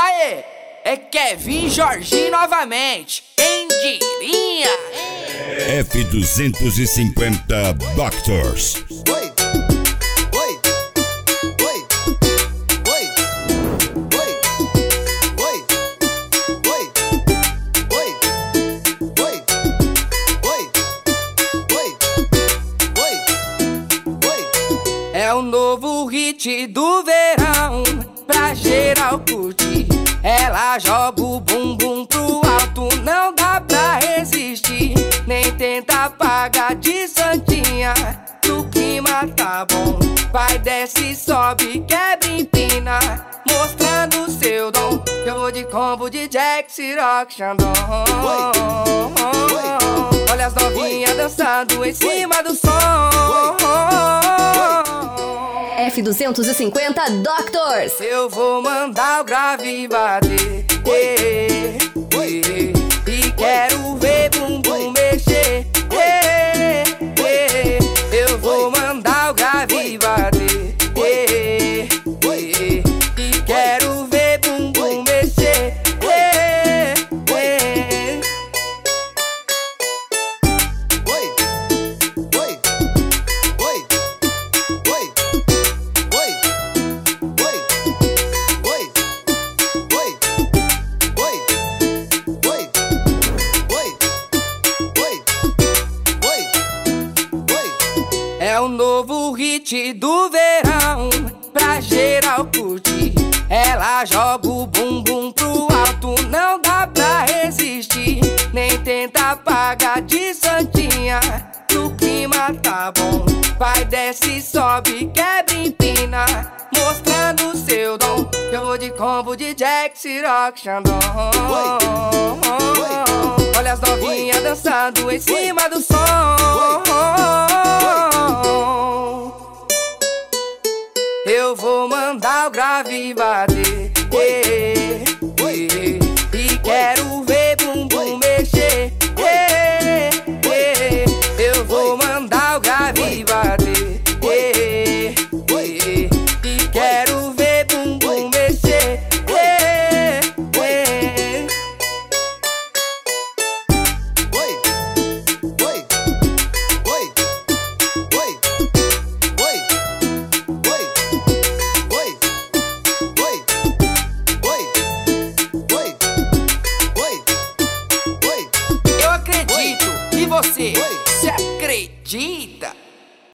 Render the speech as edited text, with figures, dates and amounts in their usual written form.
Aê, é Kevin Jorginho novamente, quem diria? F250 Doctors. É o novo hit do verão, pra geral curtir. Ela joga o bumbum pro alto, não dá pra resistir. Nem tenta apagar de santinha, o clima tá bom. Vai, desce, sobe, quebra, empina, mostrando seu dom. Eu vou de combo de Jack, Ciroc, Xandão. Olha as novinhas dançando em cima do som. F250 Doctors. Eu vou mandar o grave bater, e quero ver bumbum mexer, eu vou mandar o grave bater, e quero ver bumbum mexer, É o novo hit do verão, pra geral curtir. Ela joga o bumbum pro alto, não dá pra resistir. Nem tenta apagar de santinha, o clima tá bom. Vai, desce, sobe, quebra, empina, mostrando seu dom. Eu vou de combo de Jack, Ciroc, Xandão. Olha as novinhas dançando em cima do som. Eu vou mandar o grave bater,